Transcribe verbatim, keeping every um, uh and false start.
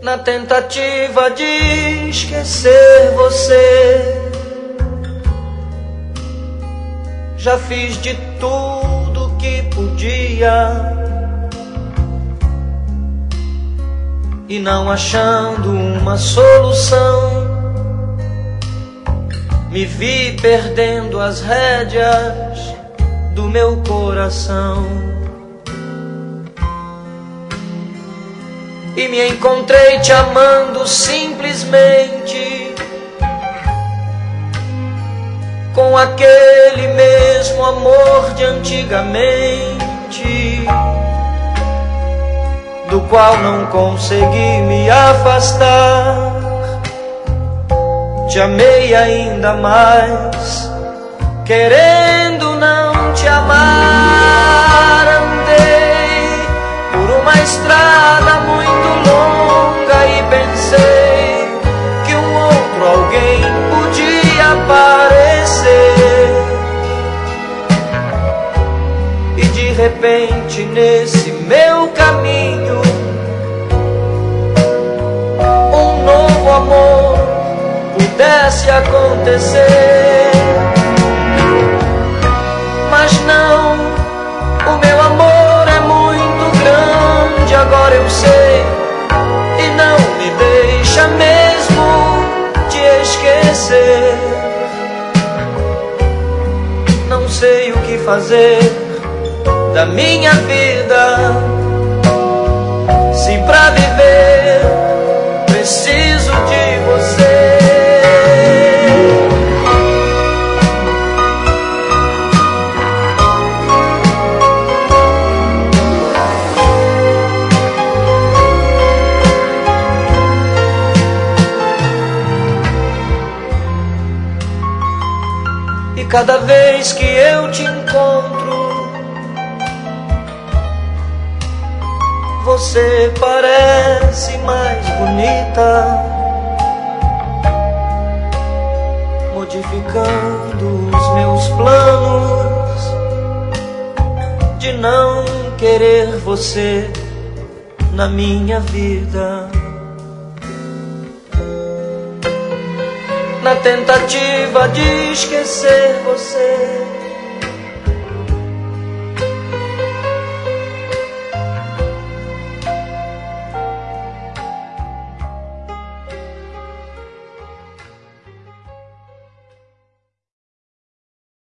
na tentativa de esquecer você. Já fiz de tudo que podia e não achando uma solução, me vi perdendo as rédeas do meu coração. E me encontrei te amando simplesmente, com aquele mesmo amor de antigamente, do qual não consegui me afastar. Te amei ainda mais, querendo não te amar. Andei por uma estrada muito longa e pensei que um outro alguém podia aparecer. E de repente nesse meu caminho um novo amor pudesse acontecer. Mas não, o meu amor é muito grande, agora eu sei, e não me deixa mesmo te esquecer. Não sei o que fazer da minha vida, se pra viver preciso de você. E cada vez que eu te encontro, você parece mais bonita, modificando os meus planos de não querer você na minha vida. Na tentativa de esquecer você,